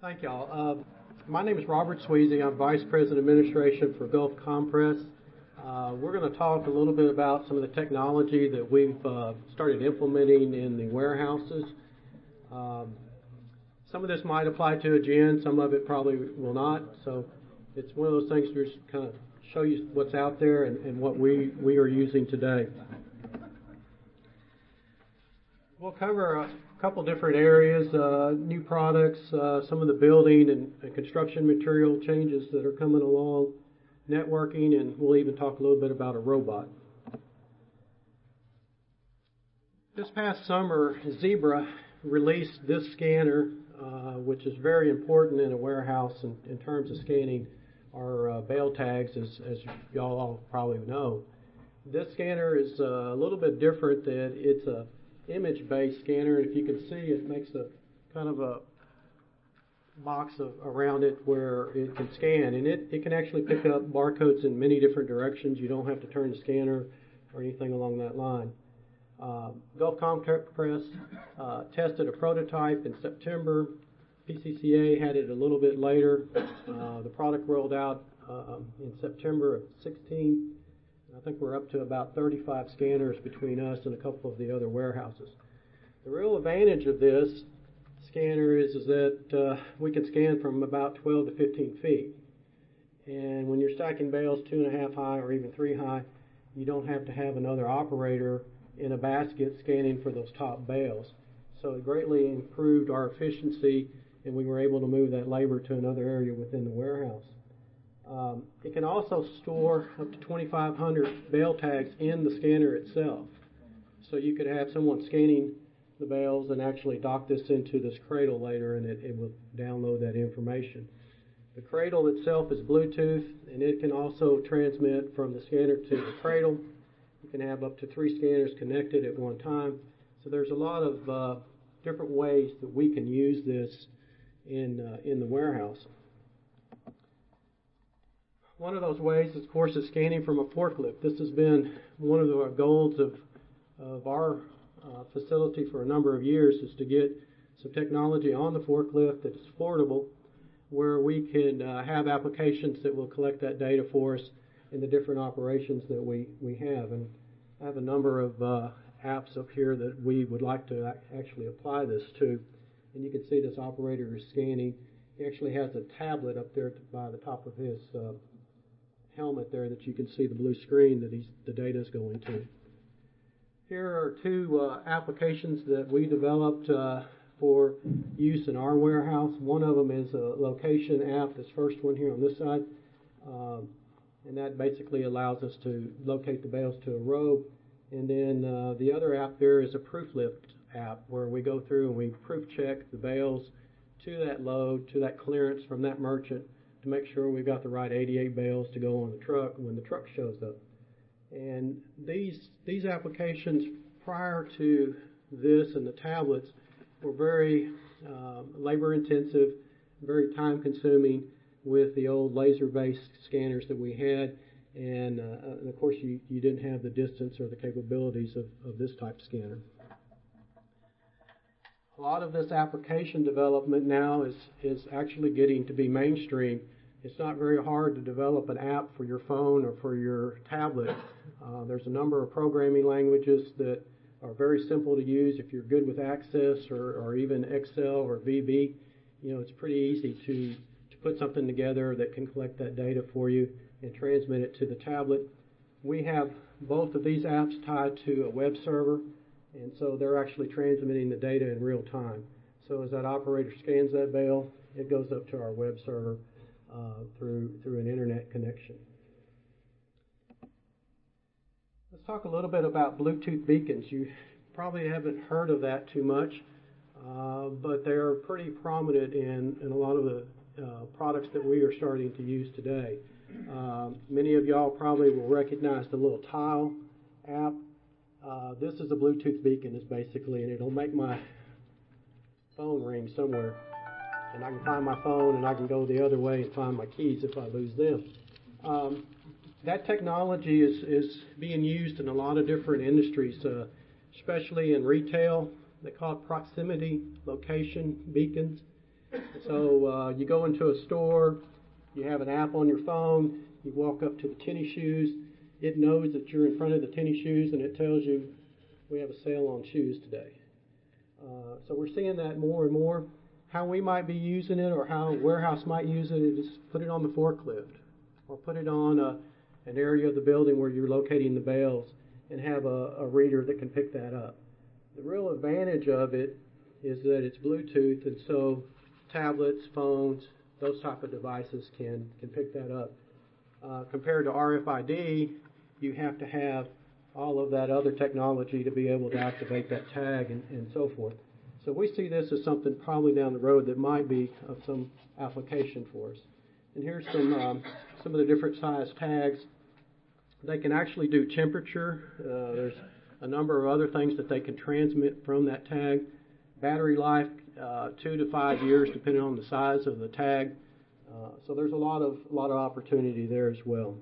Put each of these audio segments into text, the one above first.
Thank y'all. My name is Robert Sweezy. I'm Vice President of Administration for Gulf Compress. We're going to talk a little bit about some of the technology that we've started implementing in the warehouses. Some of this might apply to Aegean, some of it probably will not. So it's one of those things to just kind of show you what's out there and what we are using today. We'll cover a couple different areas, new products, some of the building and construction material changes that are coming along, networking, and we'll even talk a little bit about a robot. This past summer, Zebra released this scanner, which is very important in a warehouse in terms of scanning our bale tags, as y'all all probably know. This scanner is a little bit different. That it's a image-based scanner. If you can see, it makes a kind of a box around it where it can scan, and it can actually pick up barcodes in many different directions. You don't have to turn the scanner or anything along that line. Gulf Compress tested a prototype in September. PCCA had it a little bit later. The product rolled out in September of 16. I think we're up to about 35 scanners between us and a couple of the other warehouses. The real advantage of this scanner is that we can scan from about 12 to 15 feet. And when you're stacking bales 2.5 high or even 3 high, you don't have to have another operator in a basket scanning for those top bales. So it greatly improved our efficiency, and we were able to move that labor to another area within the warehouse. It can also store up to 2,500 bale tags in the scanner itself. So you could have someone scanning the bales and actually dock this into this cradle later, and it will download that information. The cradle itself is Bluetooth, and it can also transmit from the scanner to the cradle. You can have up to 3 scanners connected at one time. So there's a lot of different ways that we can use this in the warehouse. One of those ways, of course, is scanning from a forklift. This has been one of the goals of our facility for a number of years, is to get some technology on the forklift that is affordable, where we can have applications that will collect that data for us in the different operations that we have. And I have a number of apps up here that we would like to actually apply this to. And you can see this operator is scanning. He actually has a tablet up there by the top of his helmet there that you can see the blue screen that the data is going to. Here are 2 applications that we developed for use in our warehouse. One of them is a location app, this first one here on this side, and that basically allows us to locate the bales to a row. And then the other app there is a proof lift app, where we go through and we proof check the bales to that load, to that clearance from that merchant, to make sure we've got the right 88 bales to go on the truck when the truck shows up. And these applications prior to this and the tablets were very labor intensive, very time consuming with the old laser based scanners that we had, and of course you didn't have the distance or the capabilities of this type of scanner. A lot of this application development now is actually getting to be mainstream. It's not very hard to develop an app for your phone or for your tablet. There's a number of programming languages that are very simple to use. If you're good with Access or even Excel or VB, it's pretty easy to put something together that can collect that data for you and transmit it to the tablet. We have both of these apps tied to a web server, and so they're actually transmitting the data in real time. So as that operator scans that bale, it goes up to our web server through an internet connection. Let's talk a little bit about Bluetooth beacons. You probably haven't heard of that too much, but they're pretty prominent in a lot of the products that we are starting to use today. Many of y'all probably will recognize the little Tile app. This is a Bluetooth beacon, is basically, and it'll make my phone ring somewhere. And I can find my phone, and I can go the other way and find my keys if I lose them. That technology is being used in a lot of different industries, especially in retail. They call it proximity location beacons. So you go into a store, you have an app on your phone, you walk up to the tennis shoes, it knows that you're in front of the tennis shoes, and it tells you we have a sale on shoes today. So we're seeing that more and more. How we might be using it, or how a warehouse might use it, is put it on the forklift, or put it on an area of the building where you're locating the bales, and have a reader that can pick that up. The real advantage of it is that it's Bluetooth, and so tablets, phones, those type of devices can pick that up. Compared to RFID, you have to have all of that other technology to be able to activate that tag and so forth. So we see this as something probably down the road that might be of some application for us. And here's some of the different size tags. They can actually do temperature. There's a number of other things that they can transmit from that tag. Battery life, 2 to 5 years, depending on the size of the tag. So there's a lot of opportunity there as well.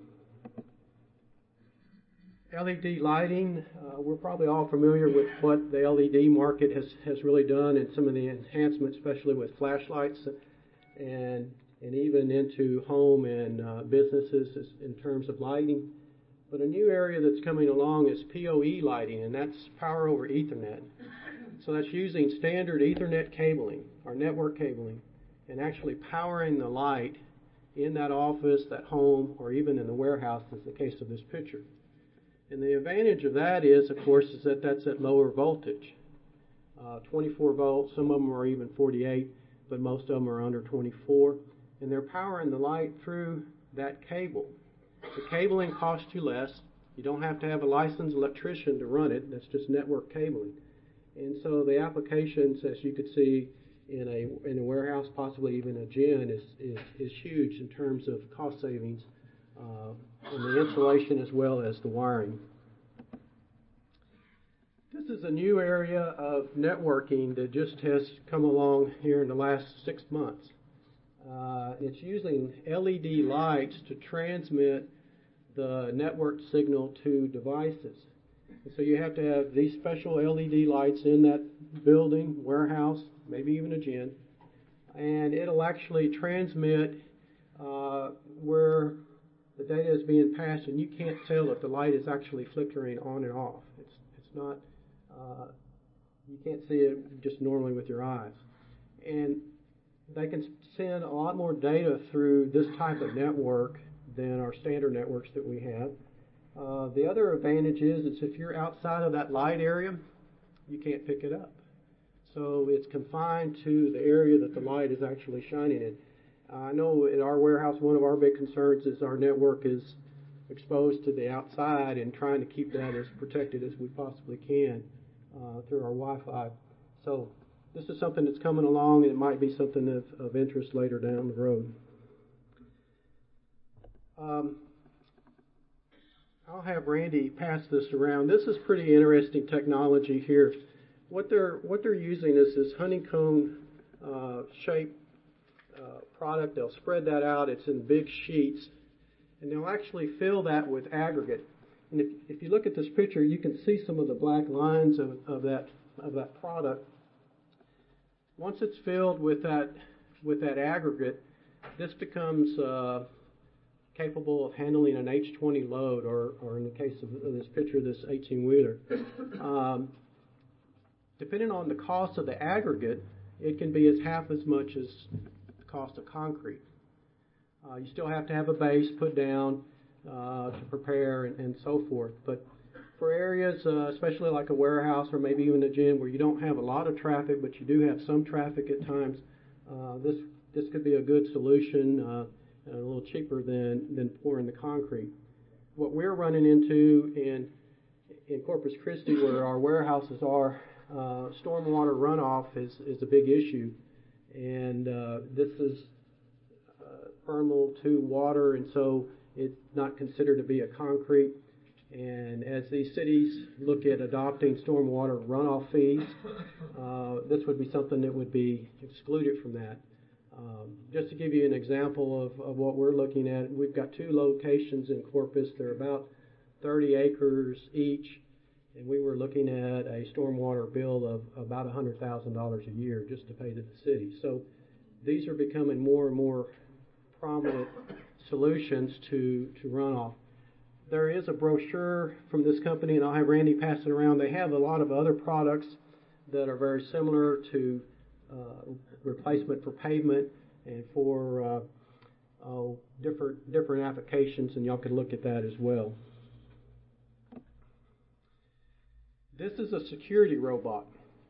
LED lighting, we're probably all familiar with what the LED market has really done, and some of the enhancements, especially with flashlights and even into home and businesses in terms of lighting. But a new area that's coming along is PoE lighting, and that's power over Ethernet. So that's using standard Ethernet cabling, or network cabling, and actually powering the light in that office, that home, or even in the warehouse, as the case of this picture. And the advantage of that is, of course, is that that's at lower voltage. 24 volts, some of them are even 48, but most of them are under 24. And they're powering the light through that cable. The cabling costs you less. You don't have to have a licensed electrician to run it. That's just network cabling. And so the applications, as you could see in a warehouse, possibly even a gym, is huge in terms of cost savings on the insulation as well as the wiring. This is a new area of networking that just has come along here in the last 6 months. It's using LED lights to transmit the network signal to devices. And so you have to have these special LED lights in that building, warehouse, maybe even a gym, and it'll actually transmit where the data is being passed, and you can't tell if the light is actually flickering on and off. It's not, you can't see it just normally with your eyes. And they can send a lot more data through this type of network than our standard networks that we have. The other advantage is if you're outside of that light area, you can't pick it up. So it's confined to the area that the light is actually shining in. I know at our warehouse, one of our big concerns is our network is exposed to the outside, and trying to keep that as protected as we possibly can through our Wi-Fi. So this is something that's coming along, and it might be something of interest later down the road. I'll have Randy pass this around. This is pretty interesting technology here. What they're using is this honeycomb shaped product. They'll spread that out. It's in big sheets, and they'll actually fill that with aggregate. And if you look at this picture, you can see some of the black lines of that product. Once it's filled with that aggregate, this becomes capable of handling an H20 load, or in the case of this picture, this 18-wheeler. Depending on the cost of the aggregate, it can be as half as much as the cost of concrete. You still have to have a base put down to prepare and so forth. But for areas, especially like a warehouse or maybe even a gym where you don't have a lot of traffic, but you do have some traffic at times, this could be a good solution and a little cheaper than pouring the concrete. What we're running into in Corpus Christi, where our warehouses are, stormwater runoff is a big issue, and this is permeable to water, and so it's not considered to be a concrete. And as these cities look at adopting stormwater runoff fees, this would be something that would be excluded from that. Just to give you an example of what we're looking at, we've got 2 locations in Corpus. They're about 30 acres each, and we were looking at a stormwater bill of about $100,000 a year just to pay to the city. So these are becoming more and more prominent solutions to runoff. There is a brochure from this company, and I'll have Randy pass it around. They have a lot of other products that are very similar to replacement for pavement and for different applications, and y'all can look at that as well. This is a security robot.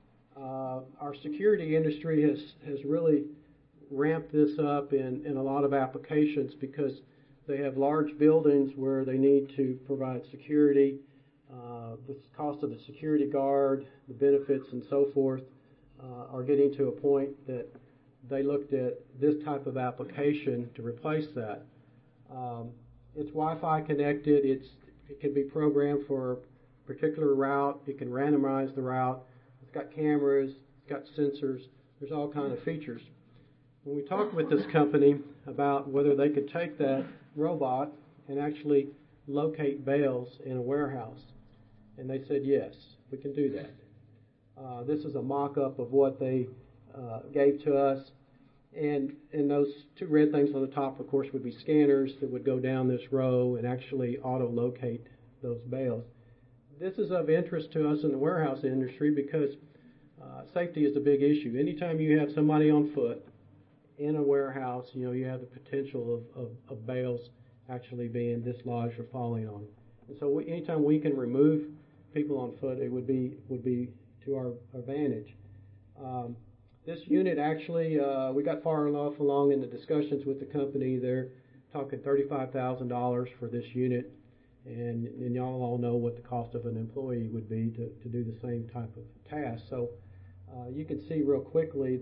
Our security industry has really ramped this up in a lot of applications because they have large buildings where they need to provide security. The cost of the security guard, the benefits, and so forth are getting to a point that they looked at this type of application to replace that. It's Wi-Fi connected. It can be programmed for a particular route. It can randomize the route. It's got cameras. It's got sensors. There's all kinds of features. When we talked with this company about whether they could take that robot and actually locate bales in a warehouse, and they said, yes, we can do that. This is a mock-up of what they gave to us. And those two red things on the top, of course, would be scanners that would go down this row and actually auto-locate those bales. This is of interest to us in the warehouse industry because safety is a big issue. Anytime you have somebody on foot in a warehouse, you have the potential of bales actually being dislodged or falling on. And so anytime we can remove people on foot, it would be to our advantage. This unit actually, we got far enough along in the discussions with the company. They're talking $35,000 for this unit, and y'all all know what the cost of an employee would be to do the same type of task. So you can see real quickly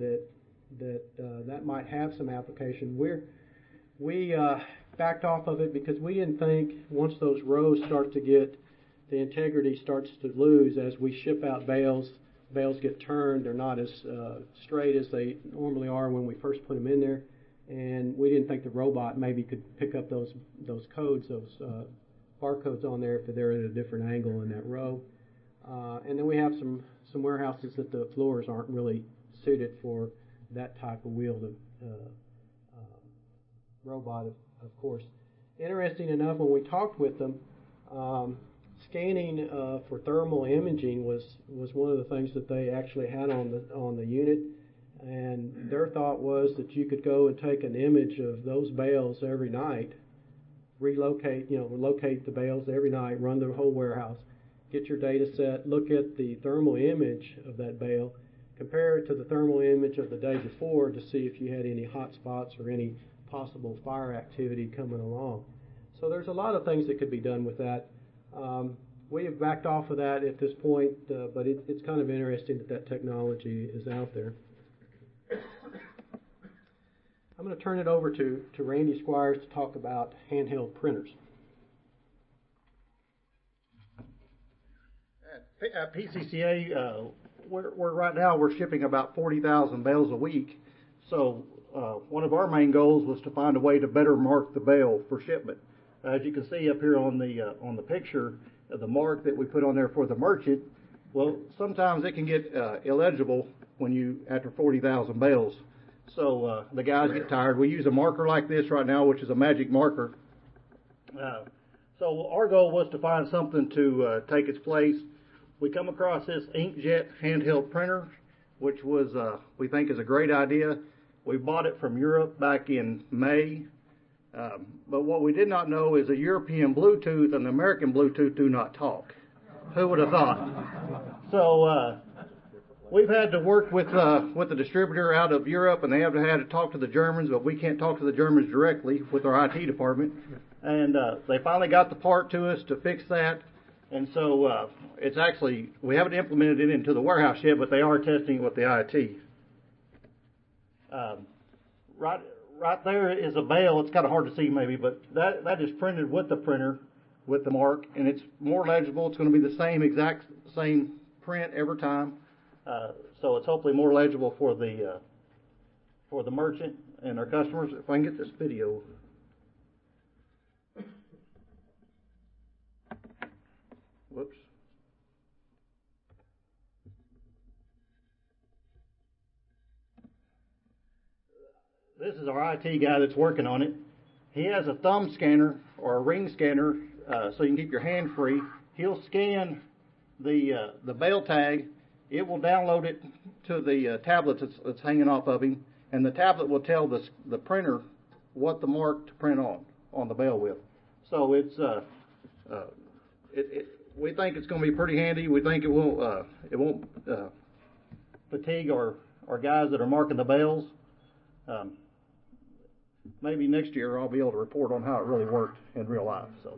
that might have some application. We backed off of it because we didn't think once those rows start to get, the integrity starts to lose as we ship out bales get turned. They're not as straight as they normally are when we first put them in there. And we didn't think the robot maybe could pick up those codes, those barcodes on there if they're at a different angle in that row. And then we have some warehouses that the floors aren't really suited for that type of wheeled robot, of course. Interesting enough, when we talked with them, scanning for thermal imaging was one of the things that they actually had on the unit, and their thought was that you could go and take an image of those bales every night, locate the bales every night, run the whole warehouse, get your data set, look at the thermal image of that bale, compare it to the thermal image of the day before to see if you had any hot spots or any possible fire activity coming along. So there's a lot of things that could be done with that. We have backed off of that at this point, but it's kind of interesting that technology is out there. I'm going to turn it over to Randy Squires to talk about handheld printers. At PCCA, we're right now we're shipping about 40,000 bales a week. So one of our main goals was to find a way to better mark the bale for shipment. As you can see up here on the picture, the mark that we put on there for the merchant, well, sometimes it can get illegible after 40,000 bales. So the guys get tired. We use a marker like this right now, which is a magic marker. So our goal was to find something to take its place. We come across this inkjet handheld printer, which was we think is a great idea. We bought it from Europe back in May. But what we did not know is a European Bluetooth and the American Bluetooth do not talk. Who would have thought? So we've had to work with the distributor out of Europe, and they have had to talk to the Germans, but we can't talk to the Germans directly with our IT department. And they finally got the part to us to fix that. And so it's actually, we haven't implemented it into the warehouse yet, but they are testing it with the IT. Right there is a bale. It's kind of hard to see maybe, but that is printed with the printer, with the mark, and it's more legible. It's going to be the exact same print every time. So it's hopefully more legible for the merchant and our customers. If I can get this video. Whoops. This is our IT guy that's working on it. He has a thumb scanner or a ring scanner, so you can keep your hand free. He'll scan the bail tag. It will download it to the tablet that's hanging off of him, and the tablet will tell the printer what the mark to print on the bail with. So it's we think it's going to be pretty handy. We think it won't fatigue our guys that are marking the bails. Maybe next year I'll be able to report on how it really worked in real life. So,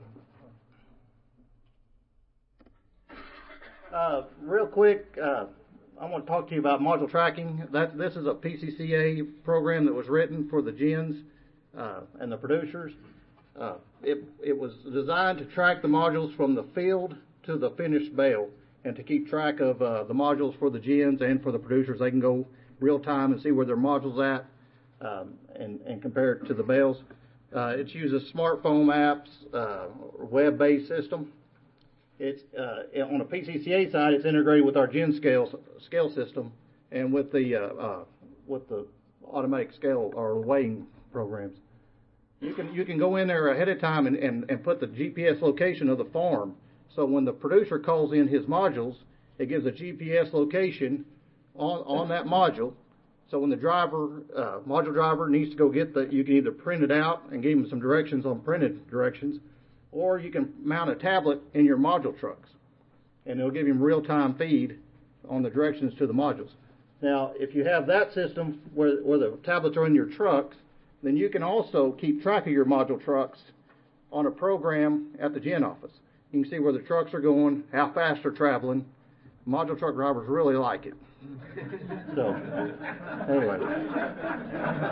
real quick, I want to talk to you about module tracking. This is a PCCA program that was written for the gens and the producers. It was designed to track the modules from the field to the finished bail, and to keep track of the modules for the gens and for the producers. They can go real time and see where their module's at. And compare it to the bails. It uses smartphone apps, web-based system. It's on a PCCA side, it's integrated with our gen scale system and with the automatic scale or weighing programs. You can go in there ahead of time and put the GPS location of the farm. So when the producer calls in his modules, it gives a GPS location on that module. So when the module driver needs to go get you can either print it out and give him some directions on printed directions, or you can mount a tablet in your module trucks, and it'll give him real-time feed on the directions to the modules. Now, if you have that system where the tablets are in your trucks, then you can also keep track of your module trucks on a program at the gen office. You can see where the trucks are going, how fast they're traveling. Module truck drivers really like it. So, anyway.